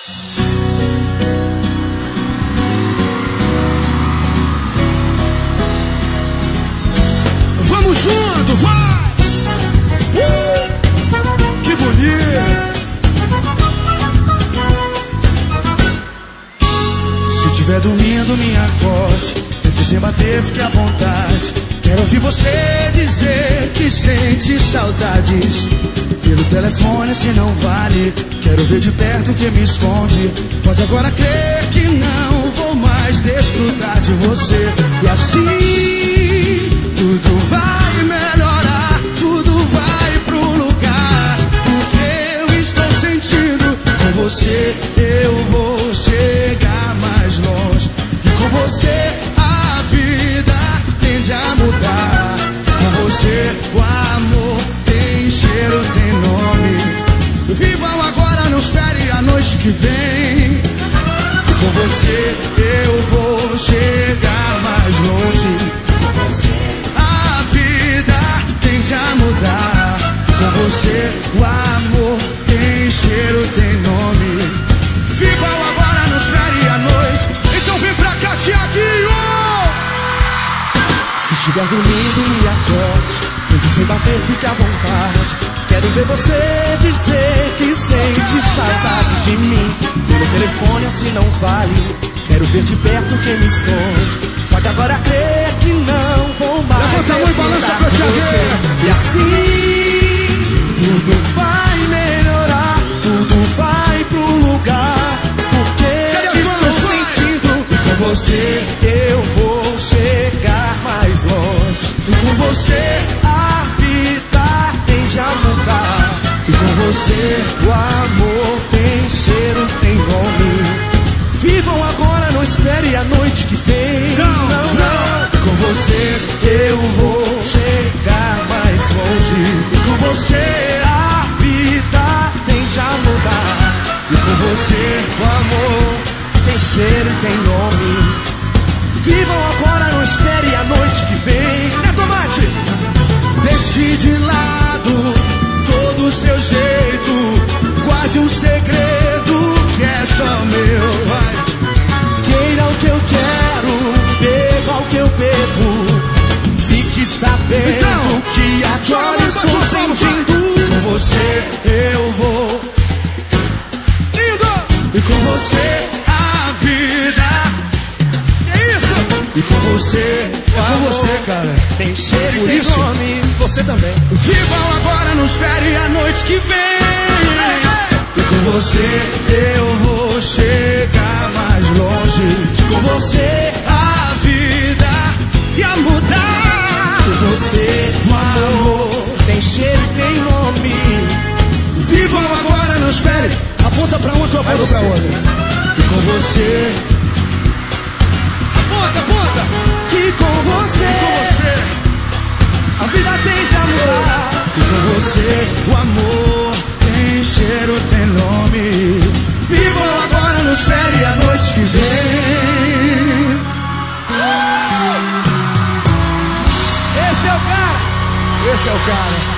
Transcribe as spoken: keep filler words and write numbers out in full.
Vamos junto, vai! Uh, que bonito! Se tiver dormindo, me acorde. Entre sem bater, fique à vontade. Quero ouvir você dizer que sente saudades. Pelo telefone, se não vale. Quero ver de perto que me esconde. Pode agora crer que não vou mais desfrutar de você. E assim tudo vai melhorar, tudo vai pro lugar. Porque eu estou sentindo, com você eu vou chegar mais longe. E com você a vida tende a mudar. Com você o amor tem cheiro, tem nome. Vivam agora, não espere a noite que vem. E com você eu vou chegar mais longe. A vida tende a mudar. Com você o amor tem cheiro, tem nome. Vivam agora, não espere a noite. Então vem pra cá, Tiaguinho. Se estiver dormindo, me acorde. Tente sem bater, fique à vontade. Quero ver você dizer que sente saudade de mim. Pelo telefone assim não vale. Quero ver de perto quem me esconde. Pode agora crer que não vou mais. Levanta a mão e balança pra Tiaguinho. E assim tudo vai melhorar, tudo vai pro lugar. Porque estou sentindo, e com você eu vou chegar mais longe. E com você a vida tende a mudar. E com você o amor tem cheiro, tem nome. Vivam agora, não espere a noite que vem. Não, não, não. E com você eu vou chegar mais longe. E com você a vida tende a mudar. E com você o amor tem cheiro e tem nome. Vivam agora, não espere a noite que vem. Né, Tomate? Deixe de lado todo o seu jeito. Guarde um segredo que é só meu. Vai. Queira o que eu quero, beba o que eu bebo. Fique sabendo então, que agora estou sentindo. Com você eu vou. Lindo! E com você a vida. É isso! E com você, é com você, cara. Tem cheiro Por e tem isso, nome. Você também. Vivam agora, não espere a noite que vem. E com você eu vou chegar mais longe. Com você A vida ia mudar. com você o amor tem cheiro e tem nome. Vivam agora, não espere. Aponta pra uma que eu aponto pra outra. E com você. Aponta, aponta. Que com você, E com você. a vida tende a mudar. E com você o amor tem cheiro, tem nome. Vivam agora, não espere a noite que vem. Esse é o cara. Esse é o cara.